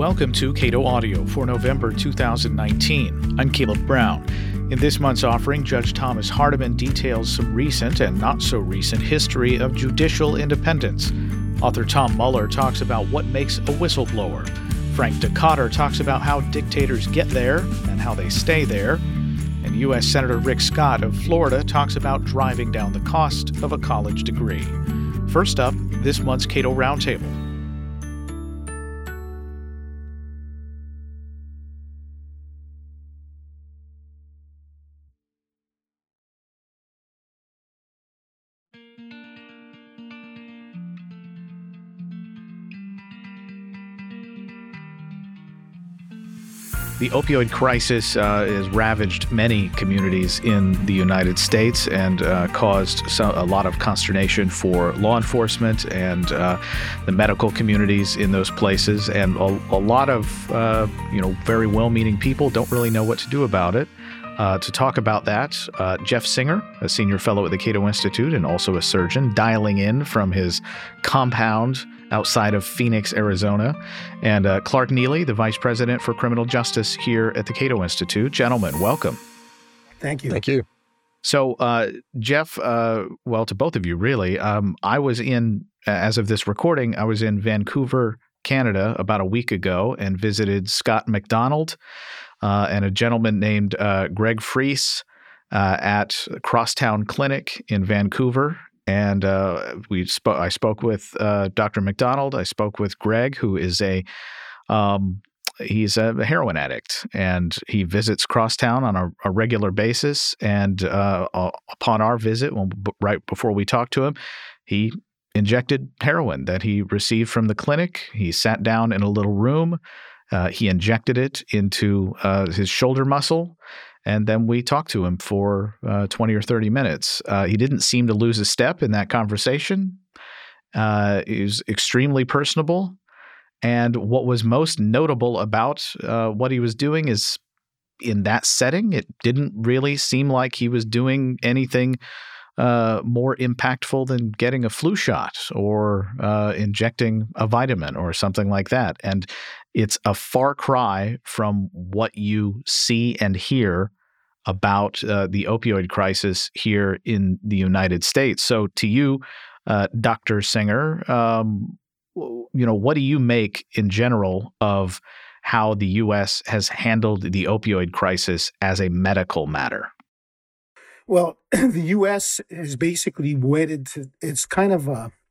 Welcome to Cato Audio for November 2019. I'm Caleb Brown. In this month's offering, Judge Thomas Hardiman details some recent and not so recent history of judicial independence. Author Tom Muller talks about what makes a whistleblower. Frank DeCotter talks about how dictators get there and how they stay there. And U.S. Senator Rick Scott of Florida talks about driving down the cost of a college degree. First up, this month's Cato Roundtable. The opioid crisis has ravaged many communities in the United States and caused a lot of consternation for law enforcement and the medical communities in those places. And a lot of, very well-meaning people don't really know what to do about it. To talk about that, Jeff Singer, a senior fellow at the Cato Institute and also a surgeon, dialing in from his compound outside of Phoenix, Arizona, and Clark Neily, the Vice President for Criminal Justice here at the Cato Institute. Gentlemen, welcome. Thank you. Thank you. So, Jeff, to both of you, really, I was as of this recording, I was in Vancouver, Canada, about a week ago and visited Scott McDonald and a gentleman named Greg Freese at Crosstown Clinic in Vancouver. And I spoke with Dr. McDonald. I spoke with Greg, who is he's a heroin addict, and he visits Crosstown on a regular basis. And upon our visit, right before we talked to him, he injected heroin that he received from the clinic. He sat down in a little room. He injected it into his shoulder muscle. And then we talked to him for 20 or 30 minutes. He didn't seem to lose a step in that conversation. He was extremely personable. And what was most notable about what he was doing is in that setting, it didn't really seem like he was doing anything more impactful than getting a flu shot or injecting a vitamin or something like that. And it's a far cry from what you see and hear about the opioid crisis here in the United States. So to you, Dr. Singer, what do you make in general of how the U.S. has handled the opioid crisis as a medical matter? Well, the U.S. is basically wedded to, it's kind of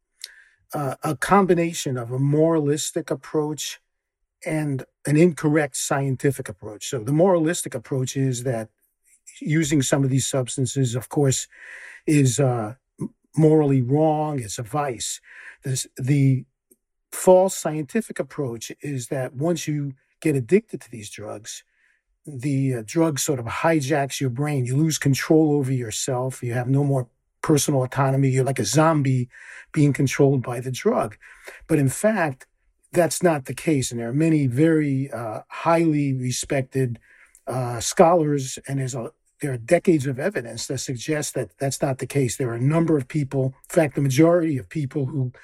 a combination of a moralistic approach and an incorrect scientific approach. So the moralistic approach is that using some of these substances, of course, is morally wrong. It's a vice. The false scientific approach is that once you get addicted to these drugs, the drug sort of hijacks your brain. You lose control over yourself. You have no more personal autonomy. You're like a zombie being controlled by the drug. But in fact, that's not the case. And there are many very highly respected scholars, and there are decades of evidence that suggest that that's not the case. There are a number of people, in fact, the majority of people who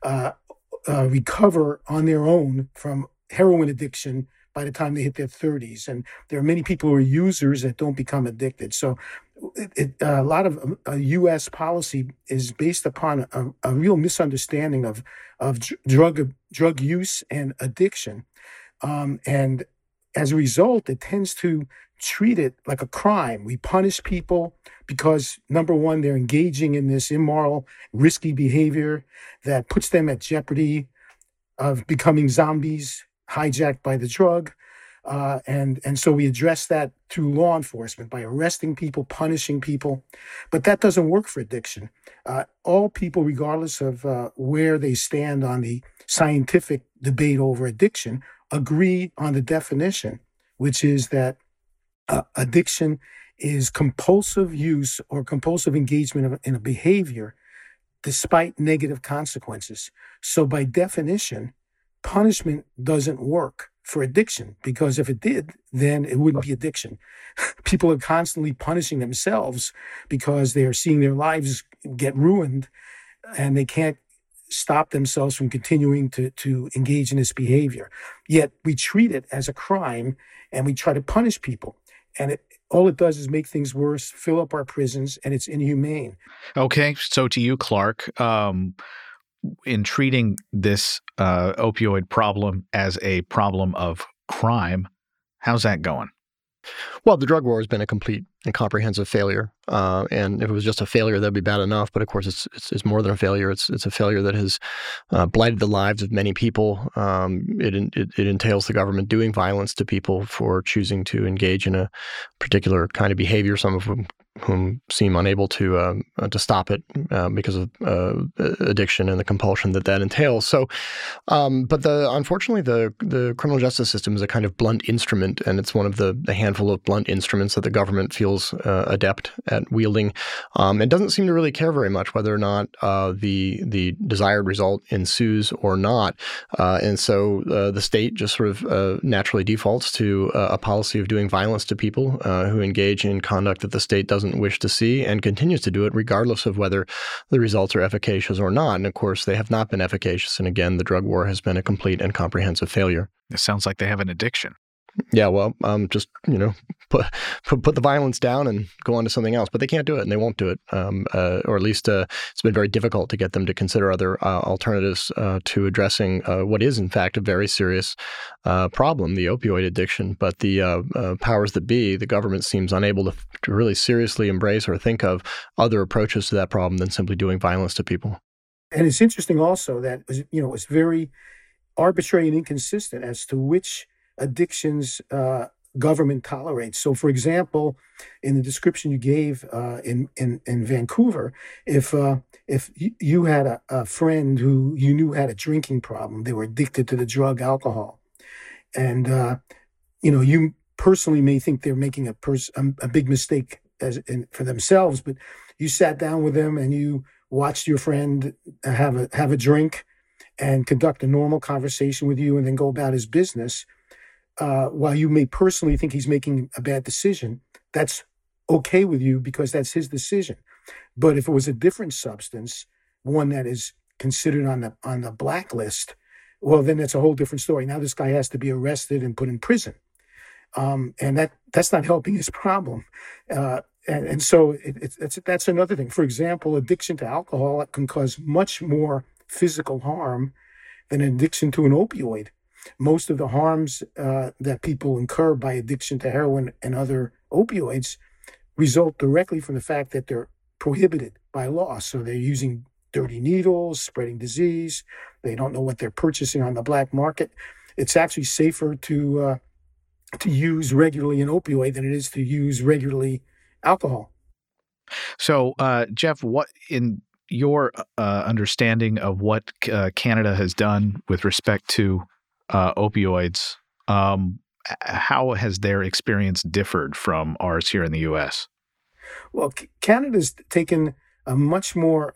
recover on their own from heroin addiction by the time they hit their 30s. And there are many people who are users that don't become addicted. So a lot of U.S. policy is based upon a real misunderstanding of drug use and addiction. And as a result, it tends to treat it like a crime. We punish people because, number one, they're engaging in this immoral, risky behavior that puts them at jeopardy of becoming zombies hijacked by the drug. And so we address that through law enforcement by arresting people, punishing people. But that doesn't work for addiction. All people, regardless of where they stand on the scientific debate over addiction, agree on the definition, which is that addiction is compulsive use or compulsive engagement in a behavior despite negative consequences. So by definition, punishment doesn't work for addiction, because if it did, then it wouldn't be addiction. People are constantly punishing themselves because they are seeing their lives get ruined and they can't stop themselves from continuing to engage in this behavior. Yet we treat it as a crime and we try to punish people. And all it does is make things worse, fill up our prisons, and it's inhumane. Okay, so to you, Clark, in treating this opioid problem as a problem of crime, how's that going? Well, the drug war has been a complete and comprehensive failure. And if it was just a failure, that'd be bad enough. But of course, it's more than a failure. It's a failure that has blighted the lives of many people. It entails the government doing violence to people for choosing to engage in a particular kind of behavior. Some of whom seem unable to stop it because of addiction and the compulsion that entails. So, but unfortunately, the criminal justice system is a kind of blunt instrument, and it's one of the handful of blunt instruments that the government feels adept at wielding. It doesn't seem to really care very much whether or not the desired result ensues or not, and so the state just sort of naturally defaults to a policy of doing violence to people who engage in conduct that the state doesn't wish to see, and continues to do it regardless of whether the results are efficacious or not. And of course, they have not been efficacious. And again, the drug war has been a complete and comprehensive failure. It sounds like they have an addiction. Yeah, well, just put the violence down and go on to something else. But they can't do it, and they won't do it. Or at least it's been very difficult to get them to consider other alternatives to addressing what is, in fact, a very serious problem, the opioid addiction. But the powers that be, the government seems unable to really seriously embrace or think of other approaches to that problem than simply doing violence to people. And it's interesting also that it's very arbitrary and inconsistent as to which addictions government tolerates. So, for example, in the description you gave in Vancouver, if you had a friend who you knew had a drinking problem, they were addicted to the drug alcohol, and you personally may think they're making a big mistake for themselves, but you sat down with them and you watched your friend have a drink and conduct a normal conversation with you, and then go about his business. While you may personally think he's making a bad decision, that's okay with you because that's his decision. But if it was a different substance, one that is considered on the blacklist, well, then that's a whole different story. Now this guy has to be arrested and put in prison, and that's not helping his problem. And so that's another thing. For example, addiction to alcohol can cause much more physical harm than addiction to an opioid. Most of the harms that people incur by addiction to heroin and other opioids result directly from the fact that they're prohibited by law. So they're using dirty needles, spreading disease. They don't know what they're purchasing on the black market. It's actually safer to use regularly an opioid than it is to use regularly alcohol. So, Jeff, what in your understanding of what Canada has done with respect to opioids, how has their experience differed from ours here in the U.S.? Well, Canada's taken a much more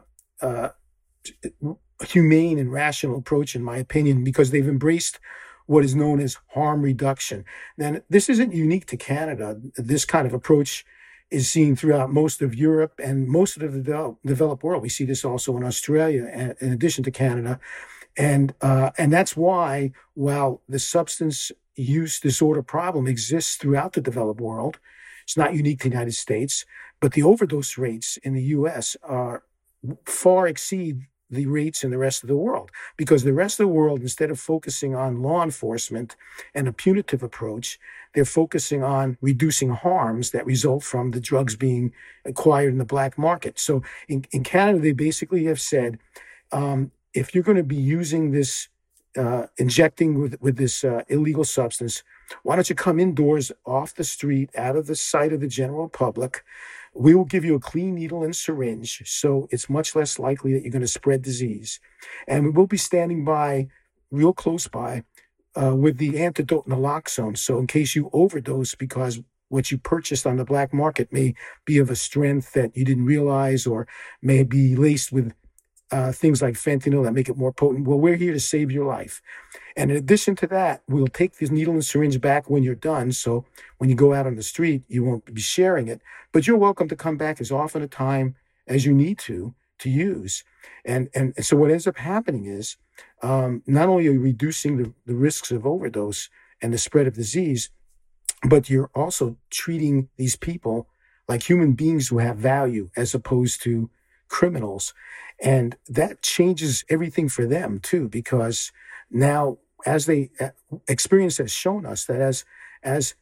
humane and rational approach, in my opinion, because they've embraced what is known as harm reduction. Now, this isn't unique to Canada. This kind of approach is seen throughout most of Europe and most of the developed world. We see this also in Australia, in addition to Canada. And that's why, while the substance use disorder problem exists throughout the developed world, it's not unique to the United States, but the overdose rates in the U.S. far exceed the rates in the rest of the world, because the rest of the world, instead of focusing on law enforcement and a punitive approach, they're focusing on reducing harms that result from the drugs being acquired in the black market. So in Canada, they basically have said, if you're going to be using this, injecting with this illegal substance, why don't you come indoors off the street, out of the sight of the general public? We will give you a clean needle and syringe, so it's much less likely that you're going to spread disease. And we will be standing by, real close by, with the antidote naloxone. So in case you overdose because what you purchased on the black market may be of a strength that you didn't realize, or may be laced with things like fentanyl that make it more potent, well, we're here to save your life. And in addition to that, we'll take this needle and syringe back when you're done. So when you go out on the street, you won't be sharing it. But you're welcome to come back as often a time as you need to to use. And so what ends up happening is not only are you reducing the risks of overdose and the spread of disease, but you're also treating these people like human beings who have value as opposed to criminals. And that changes everything for them too, because now as they experience has shown us that as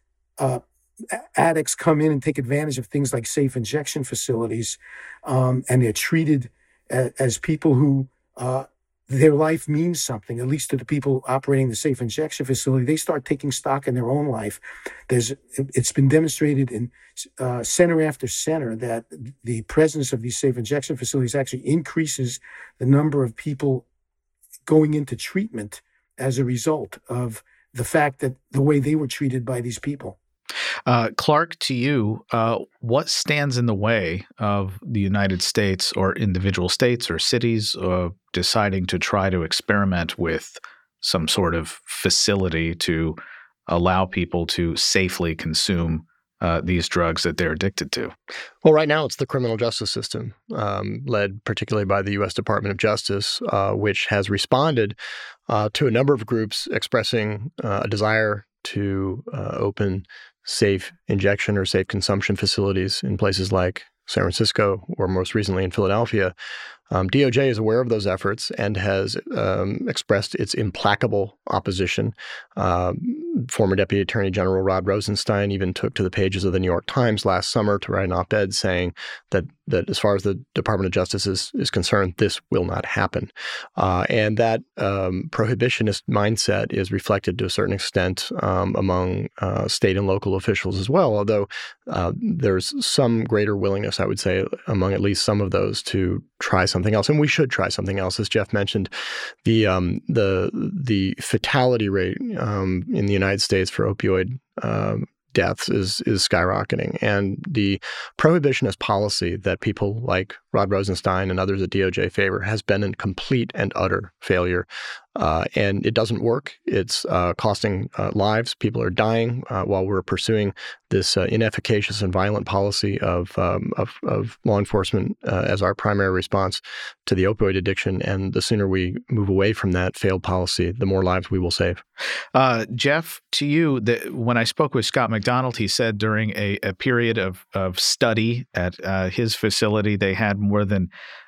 addicts come in and take advantage of things like safe injection facilities, and they're treated as people who their life means something, at least to the people operating the safe injection facility. They start taking stock in their own life. It's been demonstrated in center after center that the presence of these safe injection facilities actually increases the number of people going into treatment as a result of the fact that the way they were treated by these people. Clark, to you, what stands in the way of the United States or individual states or cities deciding to try to experiment with some sort of facility to allow people to safely consume these drugs that they're addicted to? Well, right now it's the criminal justice system, led particularly by the U.S. Department of Justice, which has responded to a number of groups expressing a desire to open safe injection or safe consumption facilities in places like San Francisco or most recently in Philadelphia. DOJ is aware of those efforts and has expressed its implacable opposition. Former Deputy Attorney General Rod Rosenstein even took to the pages of the New York Times last summer to write an op-ed saying that as far as the Department of Justice is concerned, this will not happen. And that prohibitionist mindset is reflected to a certain extent among state and local officials as well, although there's some greater willingness, I would say, among at least some of those to try something else. And we should try something else. As Jeff mentioned, the fatality rate in the United States for opioid deaths is skyrocketing. And the prohibitionist policy that people like Rod Rosenstein and others at DOJ favor has been a complete and utter failure. And it doesn't work. It's costing lives. People are dying while we're pursuing this inefficacious and violent policy of law enforcement as our primary response to the opioid addiction. And the sooner we move away from that failed policy, the more lives we will save. Jeff, to you, when I spoke with Scott McDonald, he said during a period of study at his facility, they had more than,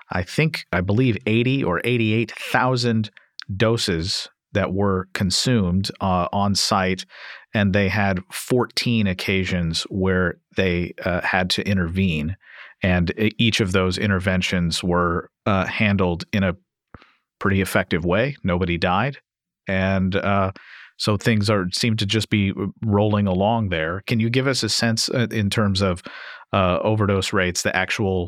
I believe 80 or 88,000 doses that were consumed on site, and they had 14 occasions where they had to intervene, and each of those interventions were handled in a pretty effective way. Nobody died, and so things seem to just be rolling along there. Can you give us a sense in terms of overdose rates, the actual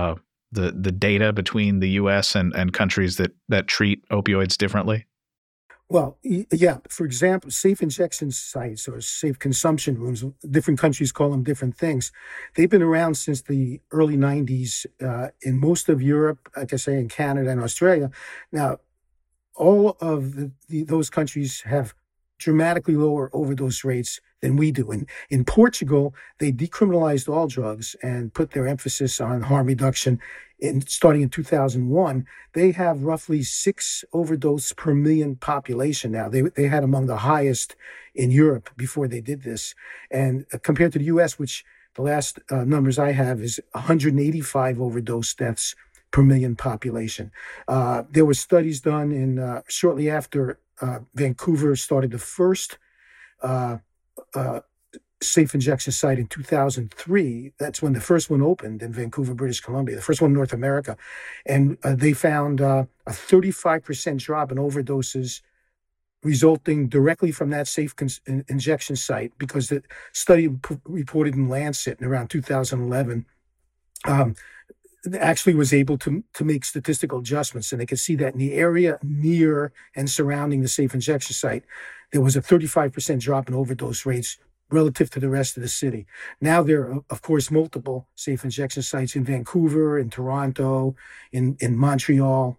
the data between the U.S. and countries that treat opioids differently? Well, yeah. For example, safe injection sites or safe consumption rooms, different countries call them different things. They've been around since the early 90s in most of Europe, like I say, in Canada and Australia. Now, all of those countries have dramatically lower overdose rates than we do. In Portugal, they decriminalized all drugs and put their emphasis on harm reduction. Starting in 2001, they have roughly 6 overdose per million population now. They had among the highest in Europe before they did this. And compared to the U.S., which the last numbers I have is 185 overdose deaths per million population. There were studies done in shortly after Vancouver started the first safe injection site in 2003. That's when the first one opened in Vancouver, British Columbia, the first one in North America. And they found a 35% drop in overdoses resulting directly from that safe injection site, because the study reported in Lancet in around 2011 actually was able to make statistical adjustments. And they could see that in the area near and surrounding the safe injection site, there was a 35% drop in overdose rates relative to the rest of the city. Now there are, of course, multiple safe injection sites in Vancouver, in Toronto, in Montreal.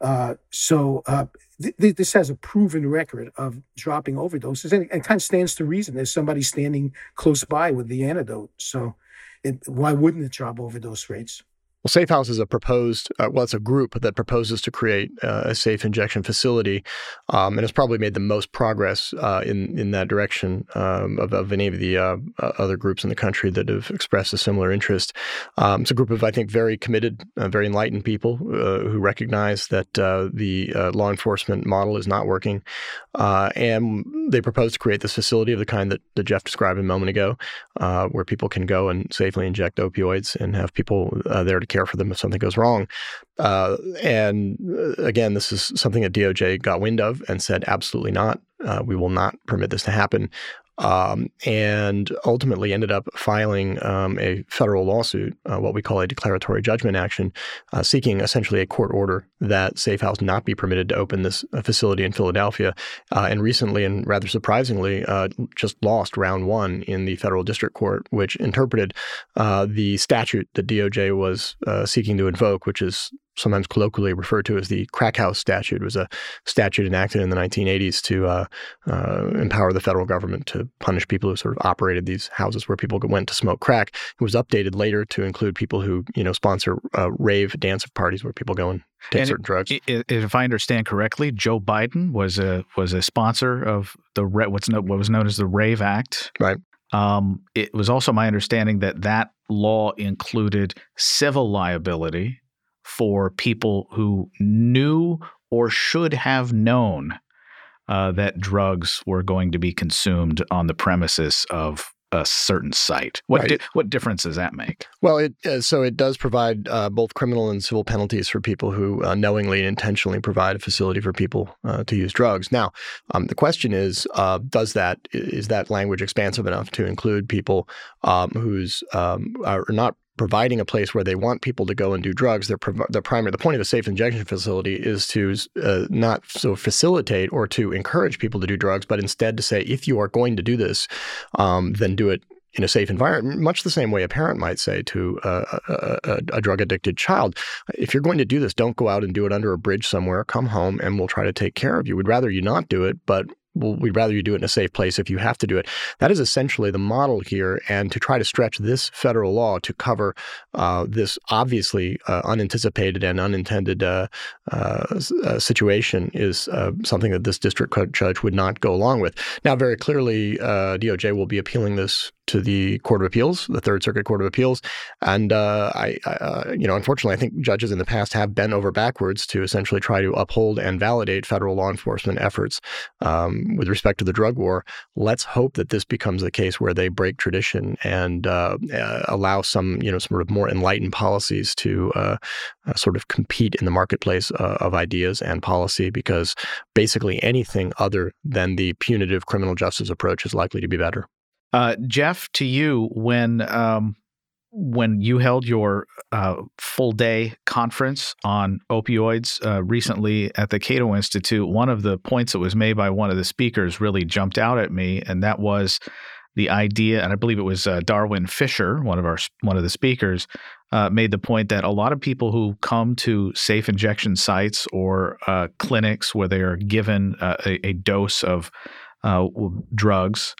This has a proven record of dropping overdoses, and it kind of stands to reason. There's somebody standing close by with the antidote. So why wouldn't it drop overdose rates? Well, Safe House is a proposed, it's a group that proposes to create a safe injection facility, and has probably made the most progress in that direction of any of the other groups in the country that have expressed a similar interest. It's a group of, I think, very committed, very enlightened people who recognize that the law enforcement model is not working, and they propose to create this facility of the kind that Jeff described a moment ago, where people can go and safely inject opioids and have people there to care for them if something goes wrong. And again, this is something that DOJ got wind of and said, absolutely not. We will not permit this to happen. And ultimately ended up filing a federal lawsuit, what we call a declaratory judgment action, seeking essentially a court order that Safe House not be permitted to open this facility in Philadelphia. And recently, and rather surprisingly, just lost round one in the federal district court, which interpreted the statute that DOJ was seeking to invoke, which is sometimes colloquially referred to as the crack house statute. It was a statute enacted in the 1980s to empower the federal government to punish people who sort of operated these houses where people went to smoke crack. It was updated later to include people who, sponsor rave dance parties where people go and take certain drugs. If I understand correctly, Joe Biden was a sponsor of what was known as the Rave Act. Right. It was also my understanding that law included civil liability for people who knew or should have known that drugs were going to be consumed on the premises of a certain site. What difference does that make? Well, it does provide both criminal and civil penalties for people who knowingly and intentionally provide a facility for people to use drugs. Now, the question is that language expansive enough to include people who's are not providing a place where they want people to go and do drugs? The point of a safe injection facility is to not so facilitate or to encourage people to do drugs, but instead to say, if you are going to do this, then do it in a safe environment, much the same way a parent might say to a drug-addicted child, if you're going to do this, don't go out and do it under a bridge somewhere. Come home and we'll try to take care of you. We'd rather you not do it, but we'd rather you do it in a safe place if you have to do it. That is essentially the model here. And to try to stretch this federal law to cover this obviously unanticipated and unintended situation is something that this district judge would not go along with. Now, very clearly, DOJ will be appealing this to the Court of Appeals, the Third Circuit Court of Appeals. And unfortunately, I think judges in the past have bent over backwards to essentially try to uphold and validate federal law enforcement efforts with respect to the drug war. Let's hope that this becomes the case where they break tradition and allow some sort of more enlightened policies to sort of compete in the marketplace of ideas and policy, because basically anything other than the punitive criminal justice approach is likely to be better. Jeff, to you, when you held your full-day conference on opioids recently at the Cato Institute, one of the points that was made by one of the speakers really jumped out at me, and that was the idea, and I believe it was Darwin Fisher, one of the speakers, made the point that a lot of people who come to safe injection sites or clinics where they are given a dose of drugs,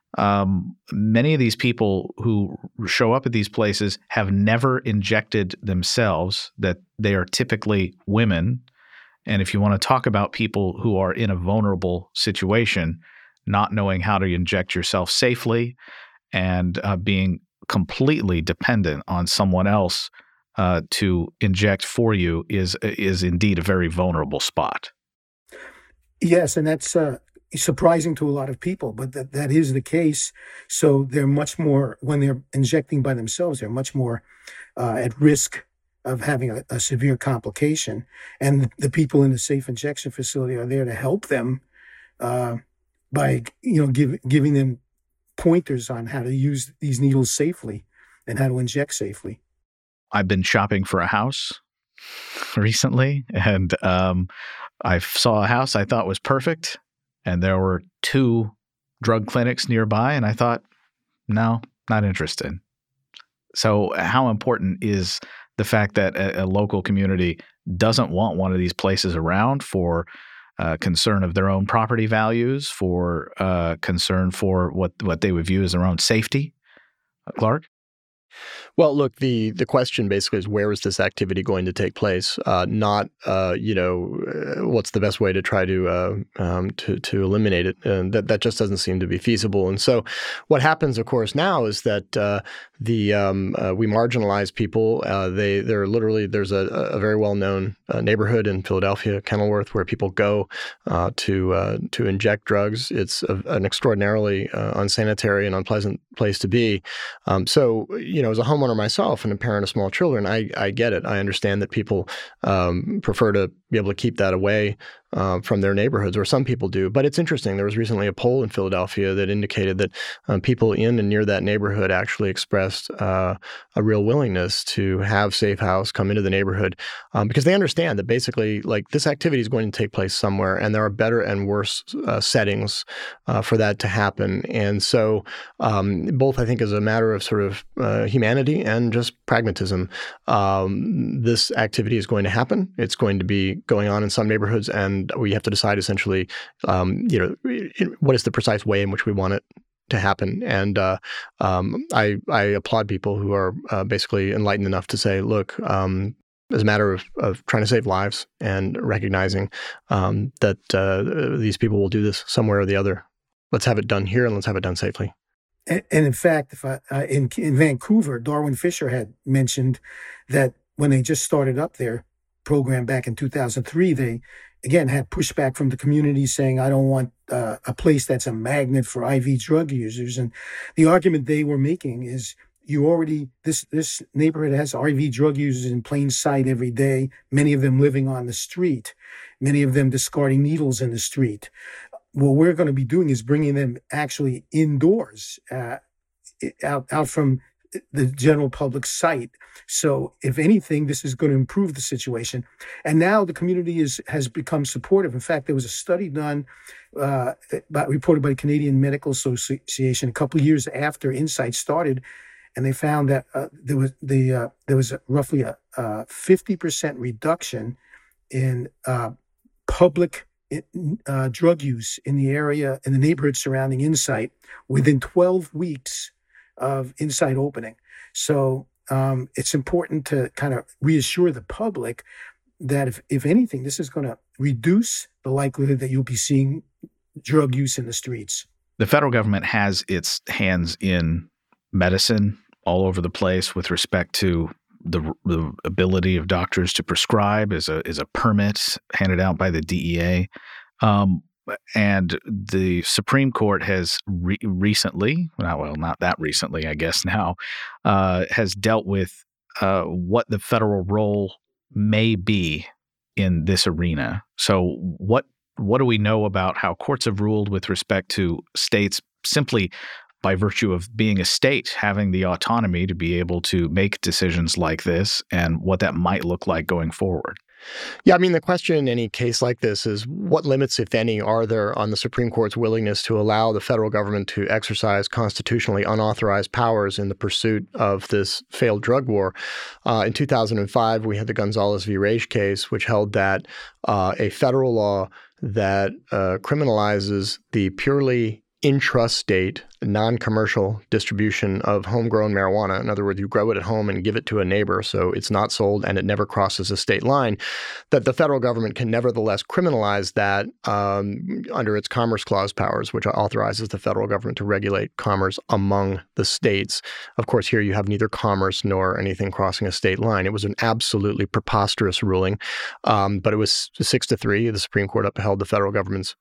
many of these people who show up at these places have never injected themselves, that they are typically women. And if you want to talk about people who are in a vulnerable situation, not knowing how to inject yourself safely and being completely dependent on someone else to inject for you is indeed a very vulnerable spot. Yes, and that's surprising to a lot of people, but that is the case. So they're much more, when they're injecting by themselves, they're much more at risk of having a severe complication. And the people in the safe injection facility are there to help them by giving them pointers on how to use these needles safely and how to inject safely. I've been shopping for a house recently, and I saw a house I thought was perfect. And there were 2 drug clinics nearby, and I thought, no, not interested. So how important is the fact that a local community doesn't want one of these places around for concern of their own property values, for concern for what they would view as their own safety? Clark? Well, look, the question basically is, where is this activity going to take place? Not what's the best way to try to eliminate it. And that just doesn't seem to be feasible. And so, what happens, of course, now is that we marginalize people. They're literally, there's a very well known neighborhood in Philadelphia, Kenilworth, where people go to inject drugs. It's an extraordinarily unsanitary and unpleasant place to be. So, as a homeowner myself and a parent of small children, I get it. I understand that people prefer to be able to keep that away from their neighborhoods, or some people do. But it's interesting. There was recently a poll in Philadelphia that indicated that people in and near that neighborhood actually expressed a real willingness to have Safe House come into the neighborhood because they understand that basically, like, this activity is going to take place somewhere, and there are better and worse settings for that to happen. And so, both, I think, as a matter of sort of humanity and just pragmatism, this activity is going to happen. It's going to be going on in some neighborhoods, and we have to decide essentially, what is the precise way in which we want it to happen. And I applaud people who are basically enlightened enough to say, look, as a matter of trying to save lives and recognizing that these people will do this somewhere or the other. Let's have it done here, and let's have it done safely. And in fact, in Vancouver, Darwin Fisher had mentioned that when they just started up their program back in 2003, they again had pushback from the community saying, I don't want a place that's a magnet for IV drug users. And the argument they were making is, this neighborhood has IV drug users in plain sight every day, many of them living on the street, many of them discarding needles in the street. What we're going to be doing is bringing them actually indoors, out from the general public sight. So if anything, this is going to improve the situation. And now the community has become supportive. In fact, there was a study done, reported by the Canadian Medical Association a couple of years after Insight started, and they found that there was roughly a 50% reduction in public drug use in the area, in the neighborhood surrounding Insight, within 12 weeks of Insight opening. So it's important to kind of reassure the public that if anything, this is going to reduce the likelihood that you'll be seeing drug use in the streets. The federal government has its hands in medicine all over the place with respect to the ability of doctors to prescribe is a permit handed out by the DEA. And the Supreme Court has recently, not that recently, I guess now, has dealt with what the federal role may be in this arena. So what do we know about how courts have ruled with respect to states simply by virtue of being a state, having the autonomy to be able to make decisions like this, and what that might look like going forward? Yeah, I mean, the question in any case like this is, what limits, if any, are there on the Supreme Court's willingness to allow the federal government to exercise constitutionally unauthorized powers in the pursuit of this failed drug war? In 2005, we had the Gonzalez v. Raich case, which held that a federal law that criminalizes the purely intrastate, non-commercial distribution of homegrown marijuana. In other words, you grow it at home and give it to a neighbor, so it's not sold and it never crosses a state line, that the federal government can nevertheless criminalize that under its Commerce Clause powers, which authorizes the federal government to regulate commerce among the states. Of course, here you have neither commerce nor anything crossing a state line. It was an absolutely preposterous ruling, but it was 6-3. The Supreme Court upheld the federal government's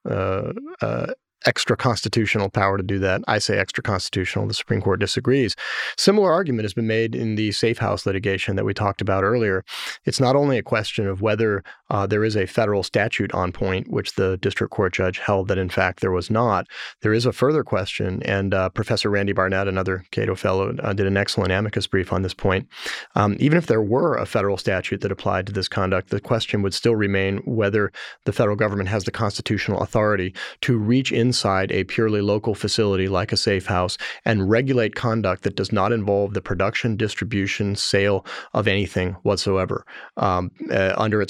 extra-constitutional power to do that. I say extra-constitutional. The Supreme Court disagrees. Similar argument has been made in the Safe House litigation that we talked about earlier. It's not only a question of whether there is a federal statute on point, which the district court judge held that, in fact, there was not. There is a further question, and Professor Randy Barnett, another Cato fellow, did an excellent amicus brief on this point. Even if there were a federal statute that applied to this conduct, the question would still remain whether the federal government has the constitutional authority to reach inside a purely local facility like a Safe House and regulate conduct that does not involve the production, distribution, sale of anything whatsoever under its Commerce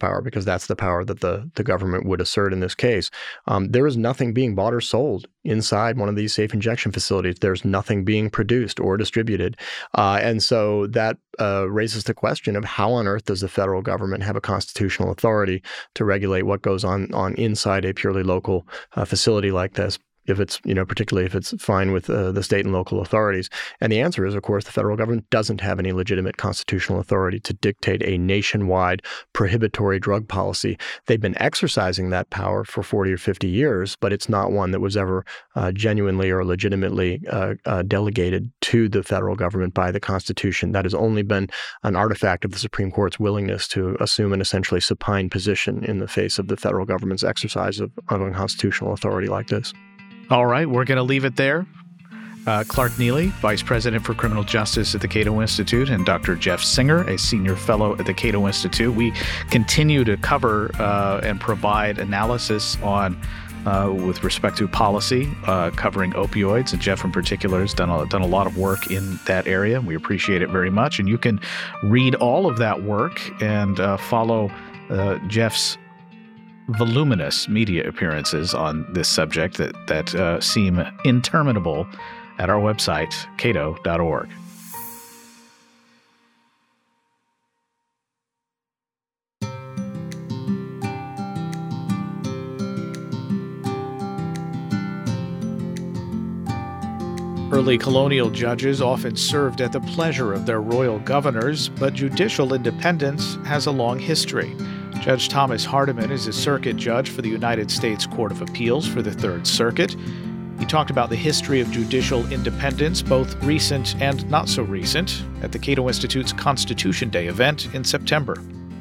power, because that's the power that the government would assert in this case. There is nothing being bought or sold inside one of these safe injection facilities. There's nothing being produced or distributed. And so that raises the question of how on earth does the federal government have a constitutional authority to regulate what goes on inside a purely local facility like this, if it's, particularly if it's fine with the state and local authorities? And the answer is, of course, the federal government doesn't have any legitimate constitutional authority to dictate a nationwide prohibitory drug policy. They've been exercising that power for 40 or 50 years, but it's not one that was ever genuinely or legitimately delegated to the federal government by the Constitution. That has only been an artifact of the Supreme Court's willingness to assume an essentially supine position in the face of the federal government's exercise of unconstitutional authority like this. All right, we're going to leave it there. Clark Neily, Vice President for Criminal Justice at the Cato Institute, and Dr. Jeff Singer, a Senior Fellow at the Cato Institute. We continue to cover and provide analysis on with respect to policy, covering opioids, and Jeff in particular has done a lot of work in that area. We appreciate it very much, and you can read all of that work and follow Jeff's voluminous media appearances on this subject that seem interminable at our website, cato.org. Early colonial judges often served at the pleasure of their royal governors, but judicial independence has a long history. Judge Thomas Hardiman is a circuit judge for the United States Court of Appeals for the Third Circuit. He talked about the history of judicial independence, both recent and not so recent, at the Cato Institute's Constitution Day event in September.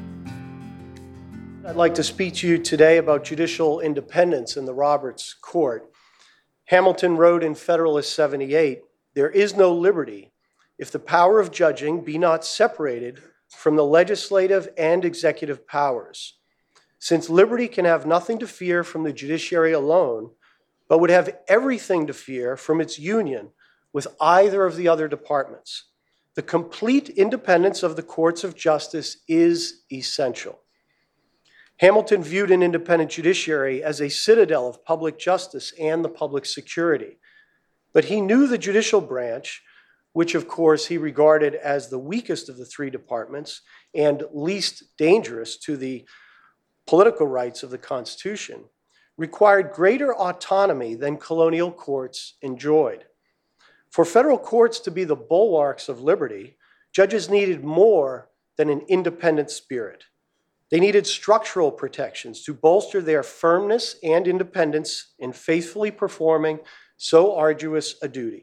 I'd like to speak to you today about judicial independence in the Roberts Court. Hamilton wrote in Federalist 78, "There is no liberty if the power of judging be not separated from the legislative and executive powers. Since liberty can have nothing to fear from the judiciary alone, but would have everything to fear from its union with either of the other departments. The complete independence of the courts of justice is essential." Hamilton viewed an independent judiciary as a citadel of public justice and the public security. But he knew the judicial branch, which of course he regarded as the weakest of the three departments and least dangerous to the political rights of the Constitution, required greater autonomy than colonial courts enjoyed. For federal courts to be the bulwarks of liberty, judges needed more than an independent spirit. They needed structural protections to bolster their firmness and independence in faithfully performing so arduous a duty.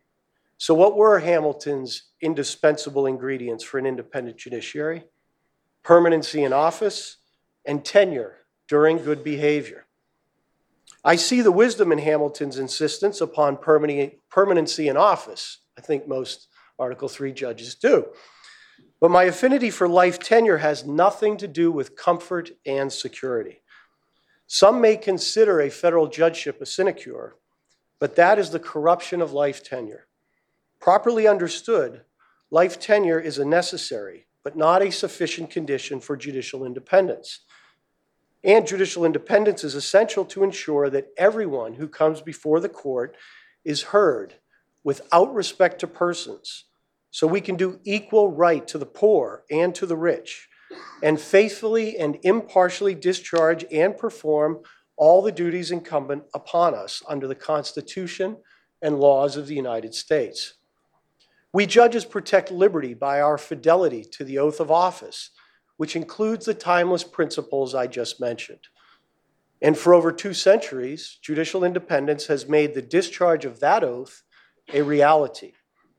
So what were Hamilton's indispensable ingredients for an independent judiciary? Permanency in office and tenure during good behavior. I see the wisdom in Hamilton's insistence upon permanency in office. I think most Article III judges do. But my affinity for life tenure has nothing to do with comfort and security. Some may consider a federal judgeship a sinecure, but that is the corruption of life tenure. Properly understood, life tenure is a necessary, but not a sufficient condition for judicial independence. And judicial independence is essential to ensure that everyone who comes before the court is heard without respect to persons, so we can do equal right to the poor and to the rich, and faithfully and impartially discharge and perform all the duties incumbent upon us under the Constitution and laws of the United States. We judges protect liberty by our fidelity to the oath of office, which includes the timeless principles I just mentioned. And for over 2 centuries, judicial independence has made the discharge of that oath a reality.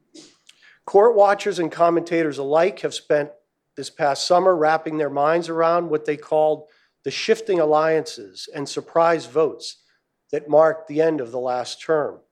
Court watchers and commentators alike have spent this past summer wrapping their minds around what they called the shifting alliances and surprise votes that marked the end of the last term.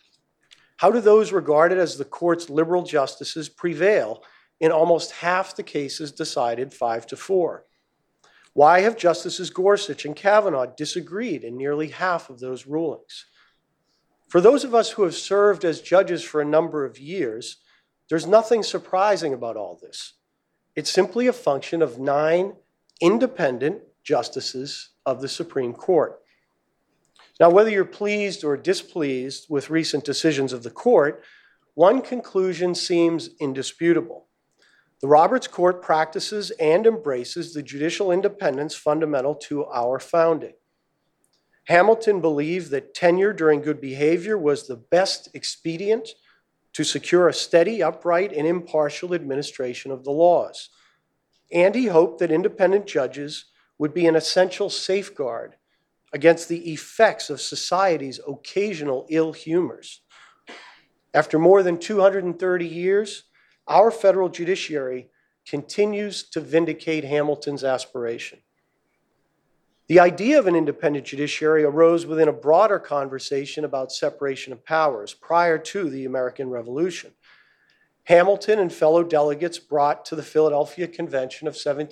How do those regarded as the court's liberal justices prevail in almost half the cases decided 5-4? Why have Justices Gorsuch and Kavanaugh disagreed in nearly half of those rulings? For those of us who have served as judges for a number of years, there's nothing surprising about all this. It's simply a function of 9 independent justices of the Supreme Court. Now, whether you're pleased or displeased with recent decisions of the court, one conclusion seems indisputable. The Roberts Court practices and embraces the judicial independence fundamental to our founding. Hamilton believed that tenure during good behavior was the best expedient to secure a steady, upright, and impartial administration of the laws. And he hoped that independent judges would be an essential safeguard against the effects of society's occasional ill humors. After more than 230 years, our federal judiciary continues to vindicate Hamilton's aspiration. The idea of an independent judiciary arose within a broader conversation about separation of powers prior to the American Revolution. Hamilton and fellow delegates brought to the Philadelphia Convention of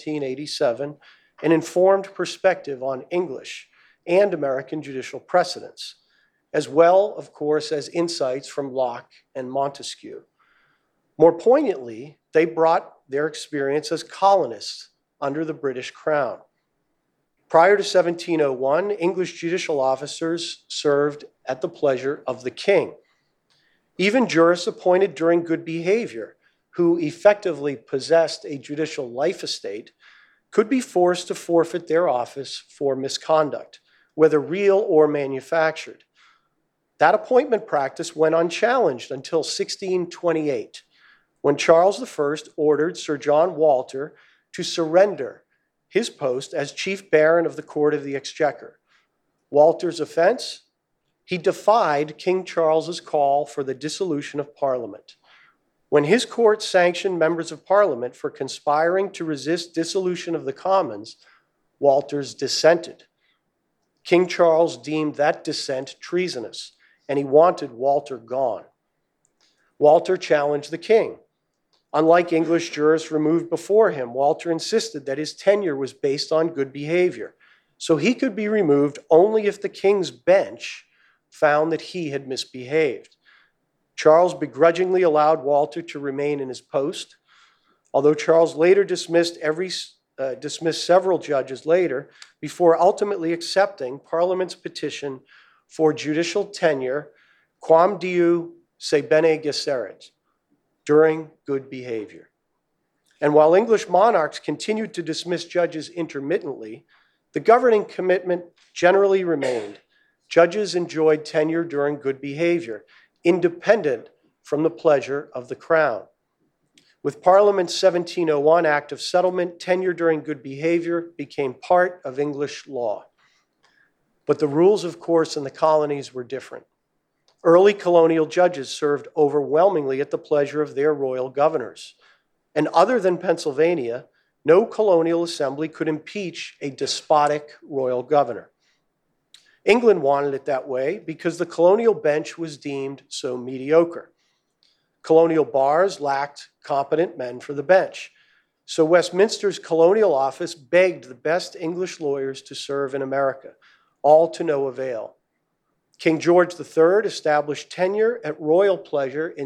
1787 an informed perspective on English and American judicial precedents, as well, of course, as insights from Locke and Montesquieu. More poignantly, they brought their experience as colonists under the British Crown. Prior to 1701, English judicial officers served at the pleasure of the king. Even jurists appointed during good behavior, who effectively possessed a judicial life estate, could be forced to forfeit their office for misconduct, whether real or manufactured. That appointment practice went unchallenged until 1628, when Charles I ordered Sir John Walter to surrender his post as Chief Baron of the Court of the Exchequer. Walter's offense? He defied King Charles's call for the dissolution of Parliament. When his court sanctioned members of Parliament for conspiring to resist dissolution of the Commons, Walters dissented. King Charles deemed that dissent treasonous, and he wanted Walter gone. Walter challenged the king. Unlike English jurists removed before him, Walter insisted that his tenure was based on good behavior, so he could be removed only if the king's bench found that he had misbehaved. Charles begrudgingly allowed Walter to remain in his post, although Charles later dismissed several judges later before ultimately accepting Parliament's petition for judicial tenure, quam diu se bene gesserit, during good behavior. And while English monarchs continued to dismiss judges intermittently, the governing commitment generally remained. Judges enjoyed tenure during good behavior, independent from the pleasure of the crown. With Parliament's 1701 Act of Settlement, tenure during good behavior became part of English law. But the rules, of course, in the colonies were different. Early colonial judges served overwhelmingly at the pleasure of their royal governors. And other than Pennsylvania, no colonial assembly could impeach a despotic royal governor. England wanted it that way because the colonial bench was deemed so mediocre. Colonial bars lacked competent men for the bench. So Westminster's colonial office begged the best English lawyers to serve in America, all to no avail. King George III established tenure at royal pleasure in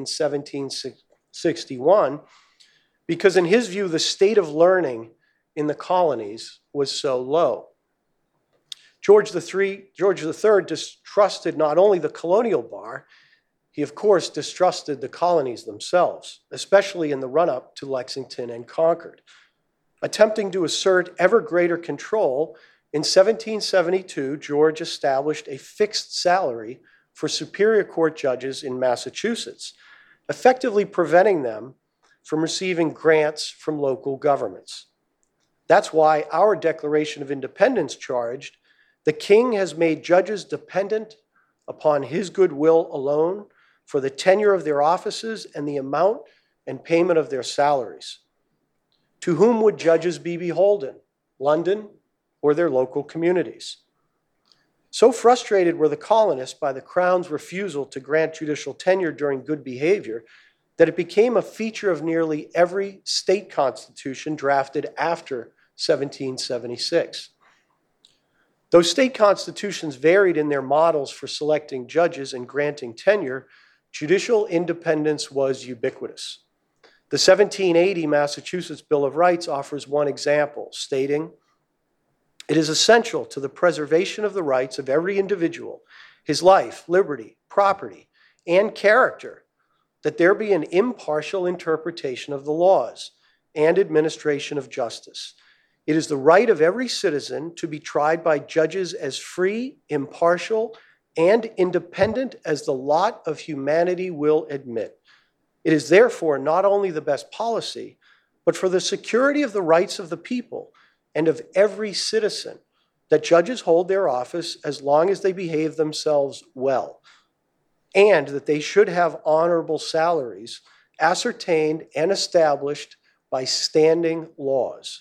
1761 because, in his view, the state of learning in the colonies was so low. George III distrusted not only the colonial bar, he, of course, distrusted the colonies themselves, especially in the run-up to Lexington and Concord. Attempting to assert ever greater control, in 1772, George established a fixed salary for Superior Court judges in Massachusetts, effectively preventing them from receiving grants from local governments. That's why our Declaration of Independence charged, "The king has made judges dependent upon his goodwill alone for the tenure of their offices and the amount and payment of their salaries." To whom would judges be beholden? London or their local communities? So frustrated were the colonists by the Crown's refusal to grant judicial tenure during good behavior that it became a feature of nearly every state constitution drafted after 1776. Though state constitutions varied in their models for selecting judges and granting tenure, judicial independence was ubiquitous. The 1780 Massachusetts Bill of Rights offers one example, stating, It is essential to the preservation of the rights of every individual, his life, liberty, property, and character, that there be an impartial interpretation of the laws and administration of justice. It is the right of every citizen to be tried by judges as free, impartial, and independent as the lot of humanity will admit. It is therefore not only the best policy, but for the security of the rights of the people and of every citizen, that judges hold their office as long as they behave themselves well, and that they should have honorable salaries ascertained and established by standing laws.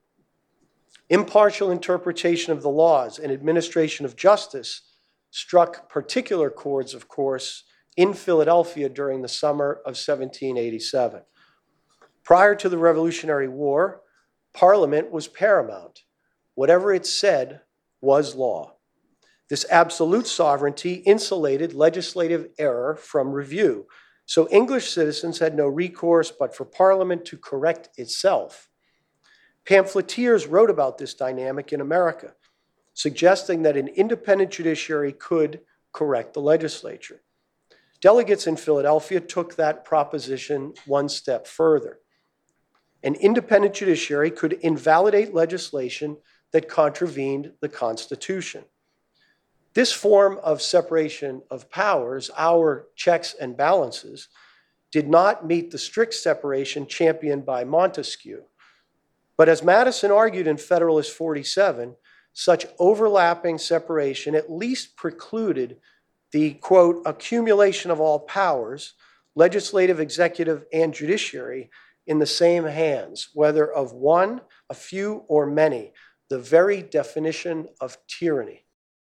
Impartial interpretation of the laws and administration of justice struck particular chords, of course, in Philadelphia during the summer of 1787. Prior to the Revolutionary War, Parliament was paramount. Whatever it said was law. This absolute sovereignty insulated legislative error from review, so English citizens had no recourse but for Parliament to correct itself. Pamphleteers wrote about this dynamic in America, suggesting that an independent judiciary could correct the legislature. Delegates in Philadelphia took that proposition one step further. An independent judiciary could invalidate legislation that contravened the Constitution. This form of separation of powers, our checks and balances, did not meet the strict separation championed by Montesquieu. But as Madison argued in Federalist 47, such overlapping separation at least precluded the, quote, accumulation of all powers, legislative, executive, and judiciary, in the same hands, whether of one, a few, or many, the very definition of tyranny.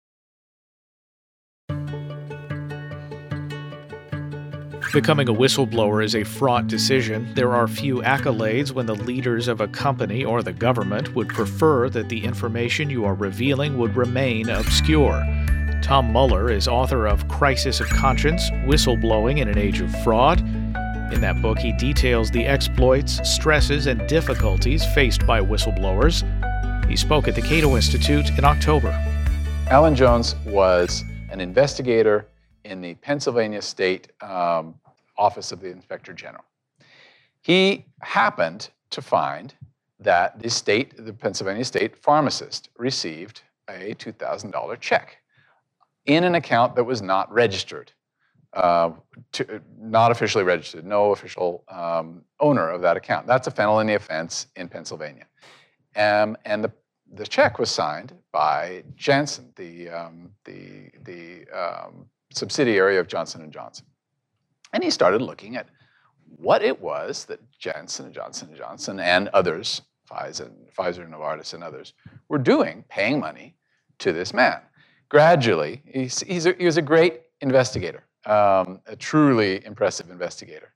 Becoming a whistleblower is a fraught decision. There are few accolades when the leaders of a company or the government would prefer that the information you are revealing would remain obscure. Tom Mueller is author of Crisis of Conscience: Whistleblowing in an Age of Fraud. In that book, he details the exploits, stresses, and difficulties faced by whistleblowers. He spoke at the Cato Institute in October. Alan Jones was an investigator in the Pennsylvania State Office of the Inspector General. He happened to find that the Pennsylvania State pharmacist received a $2,000 check in an account that was not registered, not officially registered, no official owner of that account. That's a felony offense in Pennsylvania. And the check was signed by Janssen, the subsidiary of Johnson & Johnson. And he started looking at what it was that Johnson & Johnson and others, Pfizer, Novartis, and others, were doing, paying money to this man. Gradually, he was a great investigator, a truly impressive investigator.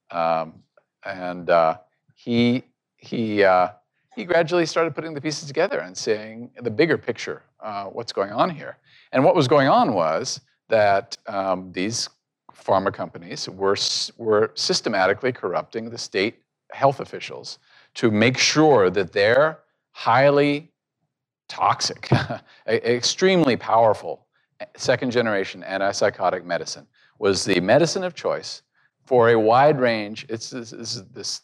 He gradually started putting the pieces together and seeing the bigger picture, what's going on here. And what was going on was that these pharma companies were systematically corrupting the state health officials to make sure that their highly toxic, extremely powerful second-generation antipsychotic medicine was the medicine of choice for a wide range. This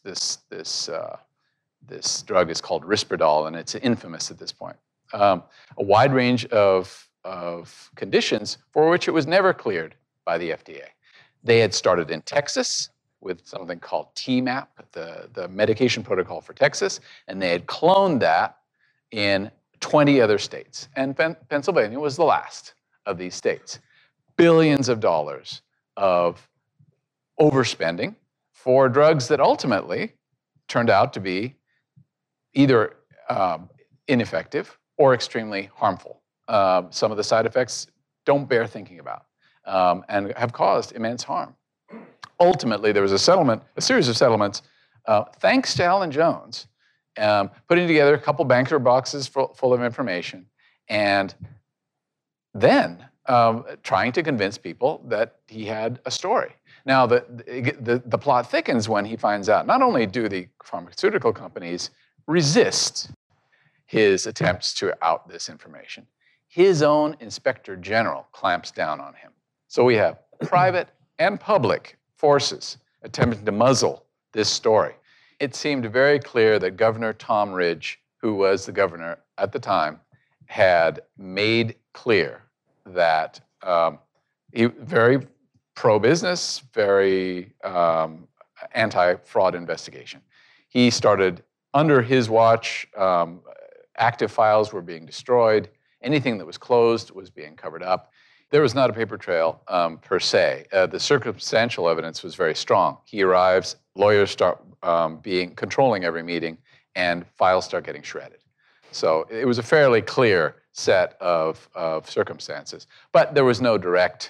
drug is called Risperdal, and it's infamous at this point. A wide range of conditions for which it was never cleared by the FDA. They had started in Texas with something called TMAP, the medication protocol for Texas, and they had cloned that in 20 other states. And Pennsylvania was the last of these states. Billions of dollars of overspending for drugs that ultimately turned out to be either ineffective or extremely harmful. Some of the side effects don't bear thinking about and have caused immense harm. Ultimately, there was a series of settlements, thanks to Alan Jones, putting together a couple banker boxes full of information, and then trying to convince people that he had a story. Now, the plot thickens when he finds out not only do the pharmaceutical companies resist his attempts to out this information. His own inspector general clamps down on him. So we have private and public forces attempting to muzzle this story. It seemed very clear that Governor Tom Ridge, who was the governor at the time, had made clear that he very pro-business, very anti-fraud investigation. He started, under his watch, active files were being destroyed. Anything that was closed was being covered up. There was not a paper trail per se. The circumstantial evidence was very strong. He arrives, lawyers start controlling every meeting, and files start getting shredded. So it was a fairly clear set of circumstances. But there was no direct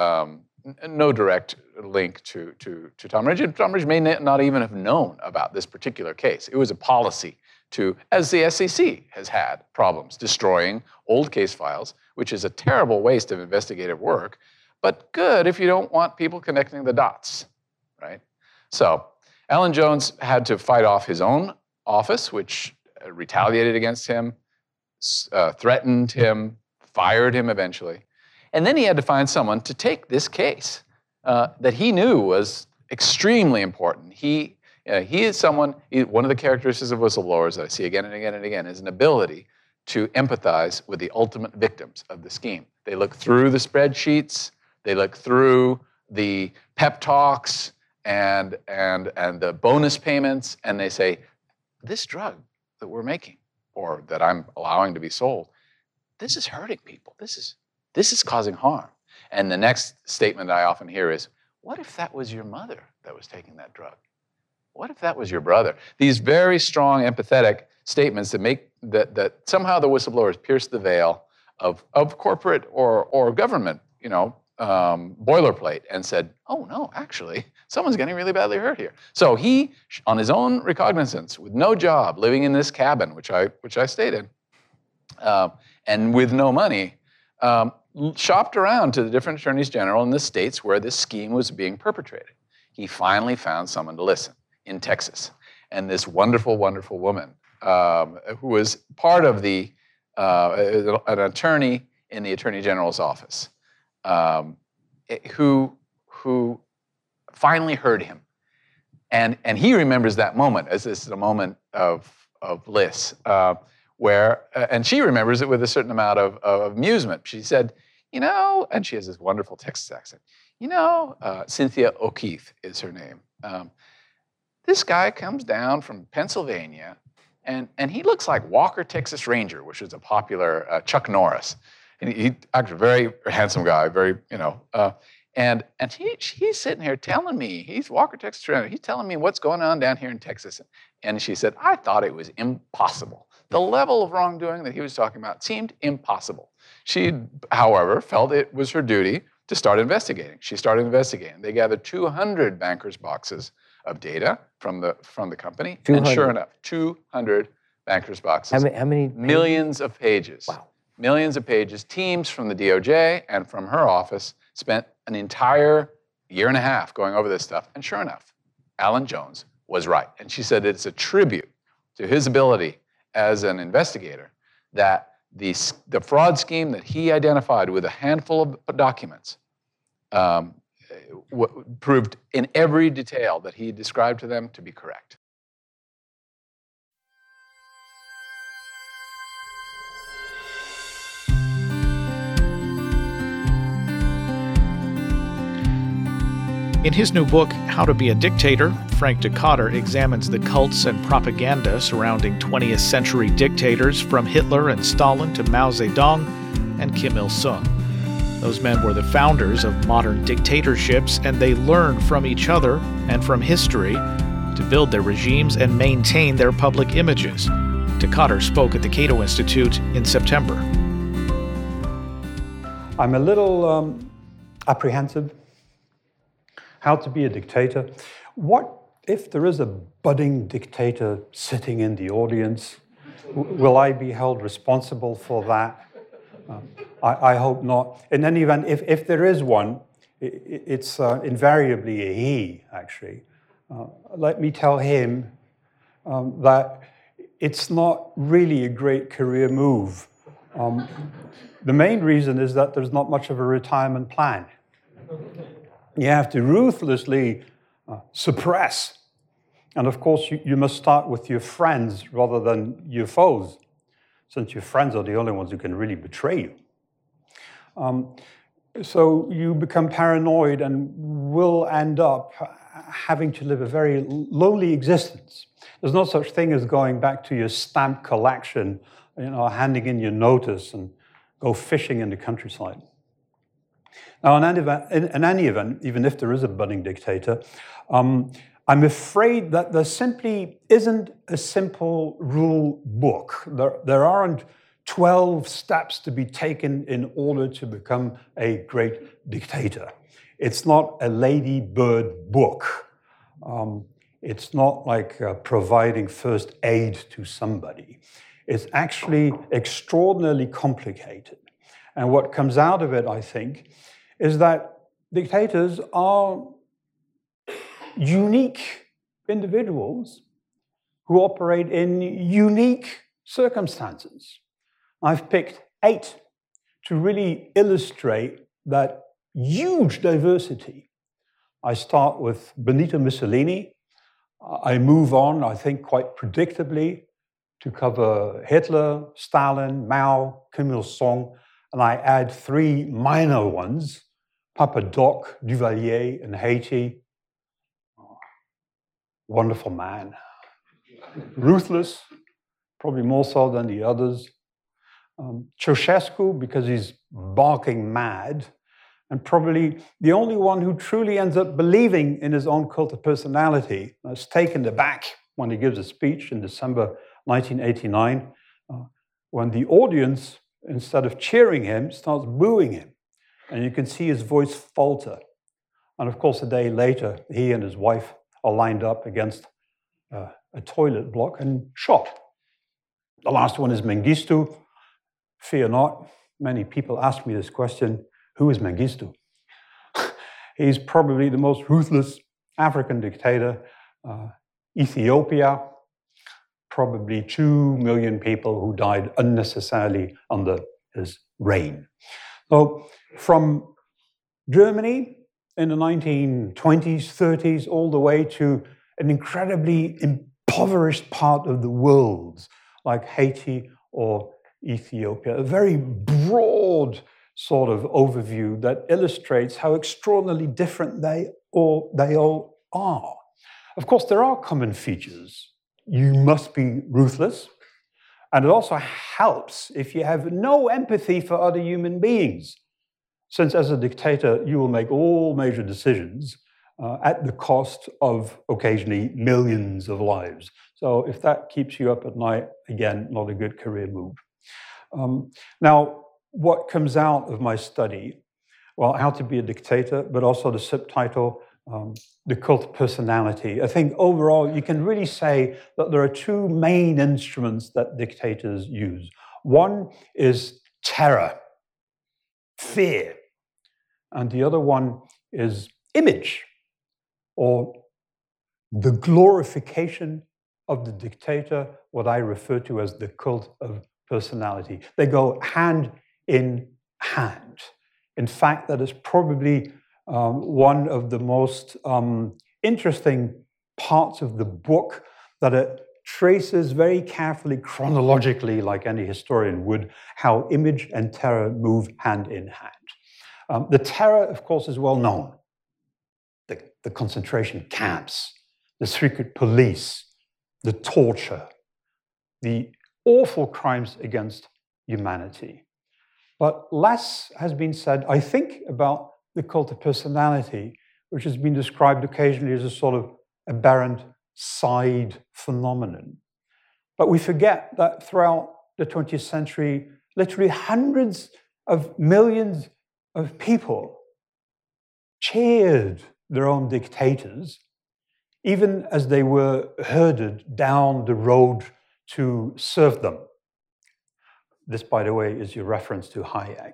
link to Tom Ridge. Tom Ridge may not even have known about this particular case. It was a policy to, as the SEC has had problems destroying old case files, which is a terrible waste of investigative work, but good if you don't want people connecting the dots, right? So Alan Jones had to fight off his own office, which retaliated against him, threatened him, fired him eventually. And then he had to find someone to take this case that he knew was extremely important. He is someone, one of the characteristics of whistleblowers that I see again and again and again is an ability to empathize with the ultimate victims of the scheme. They look through the spreadsheets, they look through the pep talks and the bonus payments, and they say, this drug that we're making, or that I'm allowing to be sold, this is hurting people. This is causing harm. And the next statement I often hear is, what if that was your mother that was taking that drug? What if that was your brother? These very strong, empathetic statements that make that somehow the whistleblowers pierce the veil of corporate or government, boilerplate, and said, oh no, actually, someone's getting really badly hurt here. So he, on his own recognizance, with no job, living in this cabin, which I stayed in, and with no money, shopped around to the different attorneys general in the states where this scheme was being perpetrated. He finally found someone to listen in Texas. And this wonderful, wonderful woman who was part of an attorney in the Attorney General's office, who finally heard him. And he remembers that moment as this is a moment of bliss, where, and she remembers it with a certain amount of amusement. She said, and she has this wonderful Texas accent, Cynthia O'Keefe is her name. This guy comes down from Pennsylvania, and he looks like Walker, Texas Ranger, which was a popular Chuck Norris. And he actually a very handsome guy, very, and he's sitting here telling me, he's Walker, Texas Ranger, he's telling me what's going on down here in Texas. And she said, I thought it was impossible. The level of wrongdoing that he was talking about seemed impossible. She, however, felt it was her duty to start investigating. She started investigating. They gathered 200 bankers' boxes of data from the company. 200. And sure enough, 200 bankers' boxes. How many pages? Millions of pages. Wow. Millions of pages. Teams from the DOJ and from her office spent an entire year and a half going over this stuff. And sure enough, Alan Jones was right. And she said it's a tribute to his ability as an investigator that the fraud scheme that he identified with a handful of documents proved in every detail that he described to them to be correct. In his new book, How to Be a Dictator, Frank Dikötter examines the cults and propaganda surrounding 20th century dictators from Hitler and Stalin to Mao Zedong and Kim Il-sung. Those men were the founders of modern dictatorships, and they learned from each other and from history to build their regimes and maintain their public images. Dikötter spoke at the Cato Institute in September. I'm a little apprehensive. How to be a dictator. What if there is a budding dictator sitting in the audience? Will I be held responsible for that? I hope not. In any event, if there is one, it's invariably a he, actually. Let me tell him that it's not really a great career move. The main reason is that there's not much of a retirement plan. You have to ruthlessly suppress. And of course, you must start with your friends rather than your foes, since your friends are the only ones who can really betray you. So you become paranoid and will end up having to live a very lonely existence. There's no such thing as going back to your stamp collection, handing in your notice and go fishing in the countryside. Now, in any event, even if there is a budding dictator, I'm afraid that there simply isn't a simple rule book. There aren't 12 steps to be taken in order to become a great dictator. It's not a ladybird book. It's not like providing first aid to somebody. It's actually extraordinarily complicated. And what comes out of it, I think, is that dictators are unique individuals who operate in unique circumstances. I've picked 8 to really illustrate that huge diversity. I start with Benito Mussolini. I move on, I think, quite predictably to cover Hitler, Stalin, Mao, Kim Il-sung, and I add 3 minor ones, Papa Doc Duvalier in Haiti. Wonderful man. Ruthless, probably more so than the others. Ceausescu, because he's barking mad, and probably the only one who truly ends up believing in his own cult of personality. Is taken aback when he gives a speech in December 1989, when the audience, instead of cheering him, starts booing him. And you can see his voice falter. And of course, a day later, he and his wife are lined up against a toilet block and shot. The last one is Mengistu. Fear not, many people ask me this question, who is Mengistu? He's probably the most ruthless African dictator. Ethiopia, probably 2 million people who died unnecessarily under his reign. So from Germany in the 1920s, 30s, all the way to an incredibly impoverished part of the world, like Haiti or Ethiopia, a very broad sort of overview that illustrates how extraordinarily different they all are. Of course, there are common features. You must be ruthless, and it also helps if you have no empathy for other human beings, since as a dictator, you will make all major decisions at the cost of occasionally millions of lives. So if that keeps you up at night, again, not a good career move. Now, what comes out of my study? Well, how to be a dictator, but also the subtitle, the cult of personality. I think overall, you can really say that there are 2 main instruments that dictators use. One is terror, fear, and the other one is image, or the glorification of the dictator, what I refer to as the cult of personality. They go hand in hand. In fact, that is probably one of the most interesting parts of the book, that it traces very carefully, chronologically, like any historian would, how image and terror move hand in hand. The terror, of course, is well known. The concentration camps, the secret police, the torture, the awful crimes against humanity. But less has been said, I think, about the cult of personality, which has been described occasionally as a sort of aberrant side phenomenon. But we forget that throughout the 20th century, literally hundreds of millions of people cheered their own dictators, even as they were herded down the road to serve them. This, by the way, is your reference to Hayek.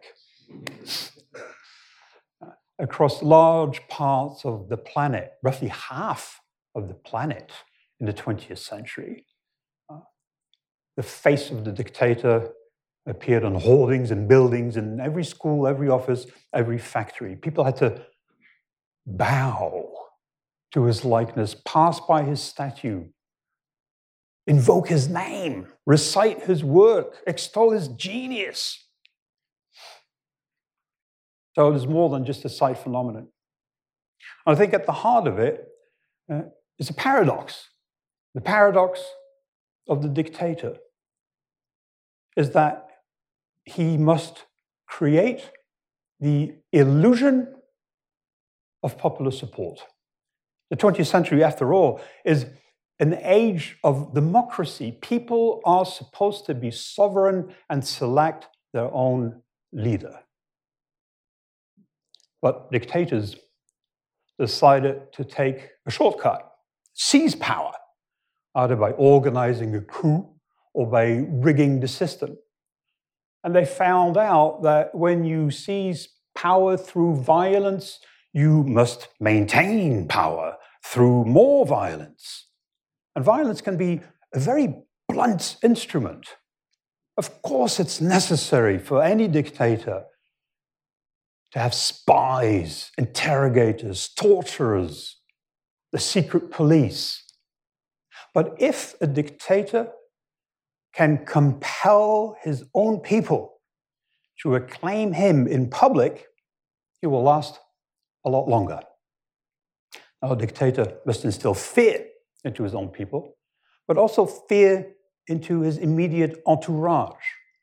Across large parts of the planet, roughly half of the planet in the 20th century, the face of the dictator appeared on hoardings and buildings in every school, every office, every factory. People had to bow to his likeness, pass by his statue, invoke his name, recite his work, extol his genius. So it is more than just a sight phenomenon. I think at the heart of it is a paradox. The paradox of the dictator is that he must create the illusion of popular support. The 20th century, after all, is an age of democracy. People are supposed to be sovereign and select their own leader. But dictators decided to take a shortcut, seize power, either by organizing a coup or by rigging the system. And they found out that when you seize power through violence, you must maintain power through more violence. And violence can be a very blunt instrument. Of course, it's necessary for any dictator to have spies, interrogators, torturers, the secret police. But if a dictator can compel his own people to acclaim him in public, he will last a lot longer. Now, a dictator must instill fear into his own people, but also fear into his immediate entourage.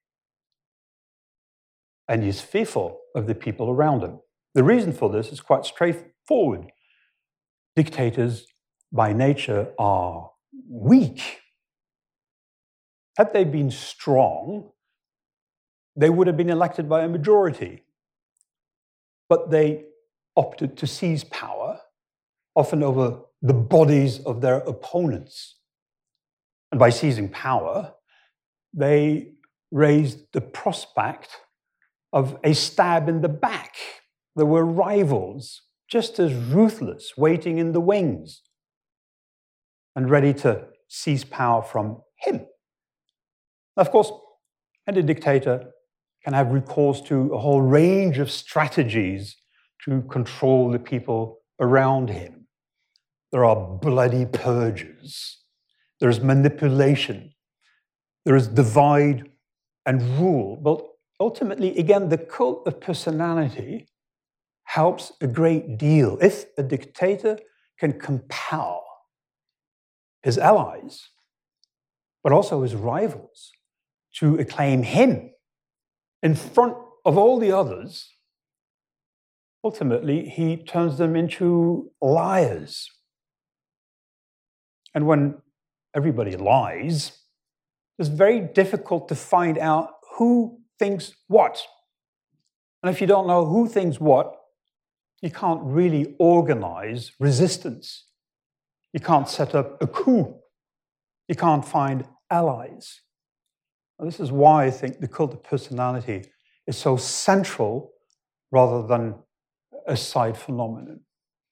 And he's fearful of the people around him. The reason for this is quite straightforward. Dictators, by nature, are weak. Had they been strong, they would have been elected by a majority. But they opted to seize power, often over the bodies of their opponents. And by seizing power, they raised the prospect of a stab in the back. There were rivals, just as ruthless, waiting in the wings and ready to seize power from him. Of course, any dictator can have recourse to a whole range of strategies to control the people around him. There are bloody purges. There's manipulation. There is divide and rule. But ultimately, again, the cult of personality helps a great deal. If a dictator can compel his allies, but also his rivals, to acclaim him in front of all the others, ultimately, he turns them into liars. And when everybody lies, it's very difficult to find out who thinks what. And if you don't know who thinks what, you can't really organize resistance. You can't set up a coup. You can't find allies. And this is why I think the cult of personality is so central rather than a side phenomenon.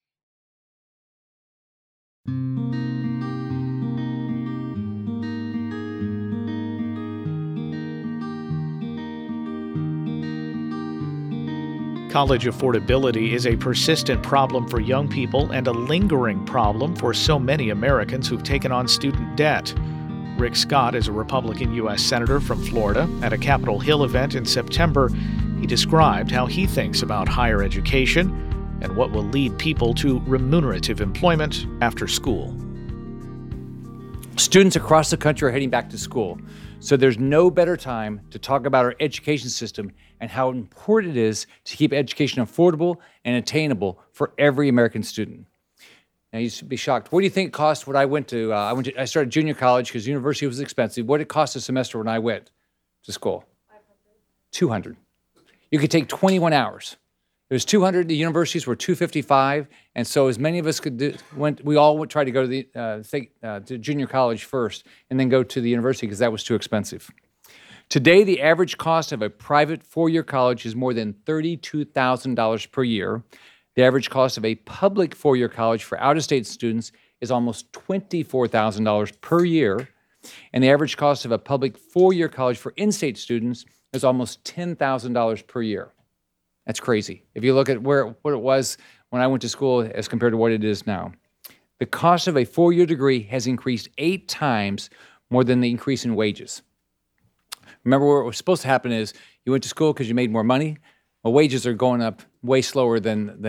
College affordability is a persistent problem for young people and a lingering problem for so many Americans who've taken on student debt. Rick Scott is a Republican U.S. Senator from Florida. At a Capitol Hill event in September, he described how he thinks about higher education and what will lead people to remunerative employment after school. Students across the country are heading back to school, so there's no better time to talk about our education system and how important it is to keep education affordable and attainable for every American student. Now, you should be shocked. What do you think it cost when I went to, I started junior college because university was expensive. What did it cost a semester when I went to school? 200. You could take 21 hours. It was 200. The universities were 255, and so as many of us could do, we all tried to go to the to junior college first, and then go to the university because that was too expensive. Today, the average cost of a private four-year college is more than $32,000 per year. The average cost of a public four-year college for out-of-state students is almost $24,000 per year. And the average cost of a public four-year college for in-state students is almost $10,000 per year. That's crazy. If you look at what it was when I went to school as compared to what it is now. The cost of a four-year degree has increased 8 times more than the increase in wages. Remember, what was supposed to happen is you went to school because you made more money. Well, wages are going up way slower than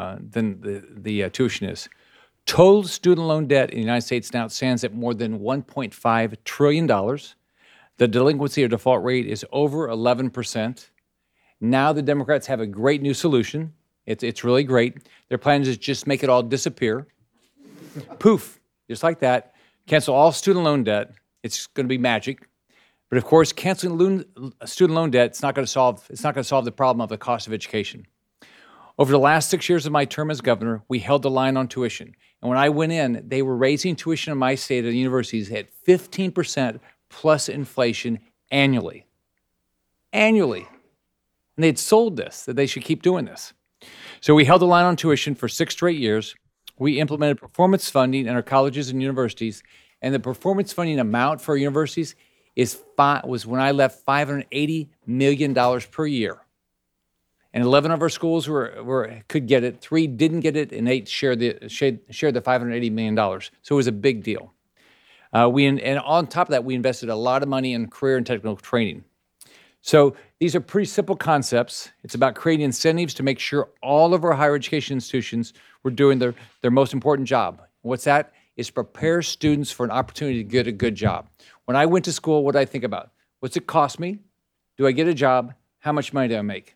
the tuition is. Total student loan debt in the United States now stands at more than $1.5 trillion. The delinquency or default rate is over 11%. Now the Democrats have a great new solution. It's really great. Their plan is just make it all disappear. Poof, just like that. Cancel all student loan debt. It's going to be magic. But of course, canceling student loan debt it's not going to solve the problem of the cost of education. Over the last 6 years of my term as governor, we held the line on tuition. And when I went in, they were raising tuition in my state at the universities at 15% plus inflation annually. Annually. And they'd sold this, that they should keep doing this. So we held the line on tuition for 6 straight years. We implemented performance funding in our colleges and universities. And the performance funding amount for our universities was when I left $580 million per year. And 11 of our schools could get it, 3 didn't get it, and 8 shared the $580 million. So it was a big deal. And on top of that, we invested a lot of money in career and technical training. So these are pretty simple concepts. It's about creating incentives to make sure all of our higher education institutions were doing their most important job. What's that? Is prepare students for an opportunity to get a good job. When I went to school, what did I think about? What's it cost me? Do I get a job? How much money do I make?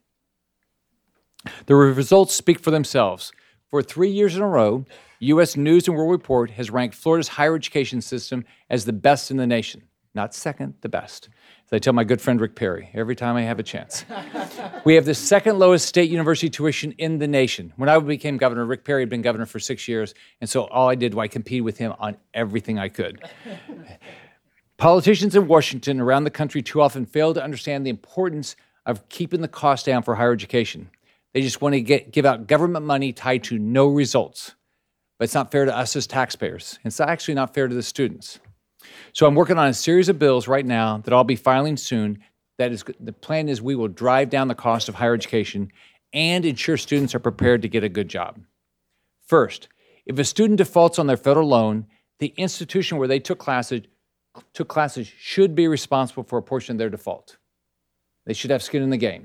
The results speak for themselves. For 3 years in a row, U.S. News & World Report has ranked Florida's higher education system as the best in the nation. Not second, the best. As I tell my good friend Rick Perry every time I have a chance. We have the second lowest state university tuition in the nation. When I became governor, Rick Perry had been governor for 6 years, and so all I did was I competed with him on everything I could. Politicians in Washington and around the country too often fail to understand the importance of keeping the cost down for higher education. They just want to give out government money tied to no results. But it's not fair to us as taxpayers. It's actually not fair to the students. So I'm working on a series of bills right now that I'll be filing soon. The plan is we will drive down the cost of higher education and ensure students are prepared to get a good job. First, if a student defaults on their federal loan, the institution where they took classes should be responsible for a portion of their default. They should have skin in the game.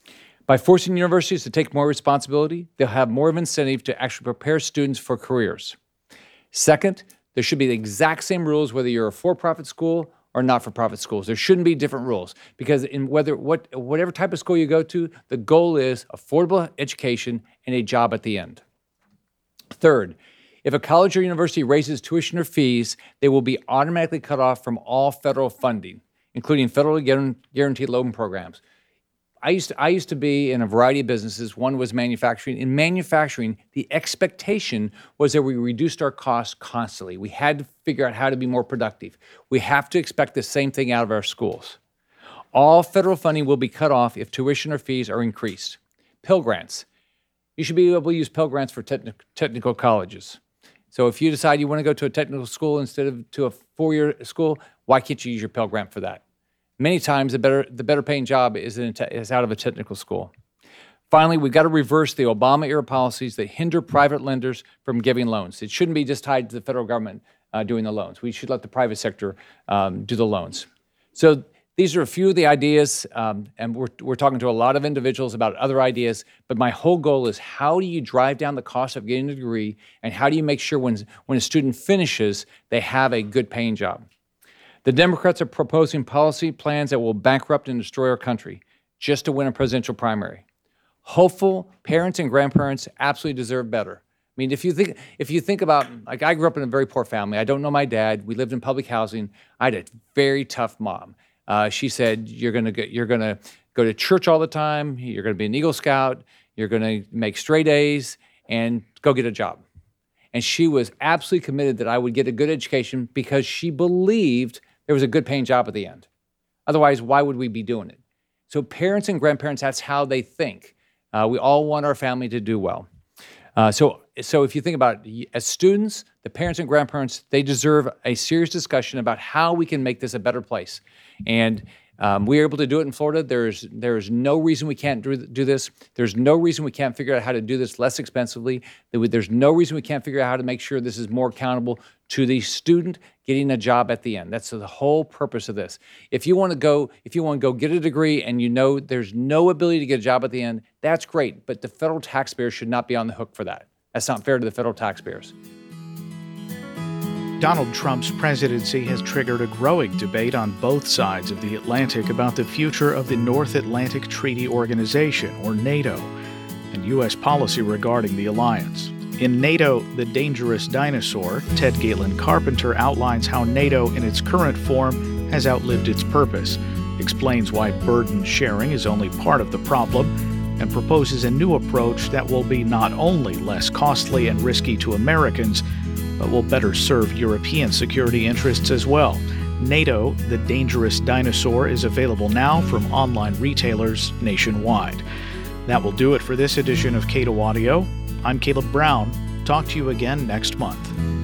By forcing universities to take more responsibility, they'll have more of an incentive to actually prepare students for careers. Second, there should be the exact same rules whether you're a for-profit school or not-for-profit schools. There shouldn't be different rules because in whatever type of school you go to, the goal is affordable education and a job at the end. Third, if a college or university raises tuition or fees, they will be automatically cut off from all federal funding, including federally guaranteed loan programs. I used to be in a variety of businesses. One was manufacturing. In manufacturing, the expectation was that we reduced our costs constantly. We had to figure out how to be more productive. We have to expect the same thing out of our schools. All federal funding will be cut off if tuition or fees are increased. Pell Grants. You should be able to use Pell Grants for technical colleges. So if you decide you want to go to a technical school instead of to a 4-year school, why can't you use your Pell Grant for that? Many times, the better paying job is out of a technical school. Finally, we've got to reverse the Obama-era policies that hinder private lenders from giving loans. It shouldn't be just tied to the federal government doing the loans. We should let the private sector do the loans. So these are a few of the ideas, and we're talking to a lot of individuals about other ideas, but my whole goal is how do you drive down the cost of getting a degree, and how do you make sure when a student finishes, they have a good paying job? The Democrats are proposing policy plans that will bankrupt and destroy our country just to win a presidential primary. Hopeful parents and grandparents absolutely deserve better. I mean, if you think about, like, I grew up in a very poor family. I don't know my dad. We lived in public housing. I had a very tough mom. She said, you're gonna go to church all the time. You're gonna be an Eagle Scout. You're gonna make straight A's and go get a job. And she was absolutely committed that I would get a good education because she believed there was a good paying job at the end. Otherwise, why would we be doing it? So parents and grandparents, that's how they think. We all want our family to do well. So if you think about it, as students, the parents and grandparents, they deserve a serious discussion about how we can make this a better place. And we are able to do it in Florida. There's no reason we can't do this. There's no reason we can't figure out how to do this less expensively. There's no reason we can't figure out how to make sure this is more accountable to the student getting a job at the end. That's the whole purpose of this. If you want to go get a degree and you know there's no ability to get a job at the end, that's great. But the federal taxpayers should not be on the hook for that. That's not fair to the federal taxpayers. Donald Trump's presidency has triggered a growing debate on both sides of the Atlantic about the future of the North Atlantic Treaty Organization, or NATO, and U.S. policy regarding the alliance. In NATO, The Dangerous Dinosaur, Ted Galen Carpenter outlines how NATO in its current form has outlived its purpose, explains why burden sharing is only part of the problem, and proposes a new approach that will be not only less costly and risky to Americans, but will better serve European security interests as well. NATO, The Dangerous Dinosaur, is available now from online retailers nationwide. That will do it for this edition of Cato Audio. I'm Caleb Brown. Talk to you again next month.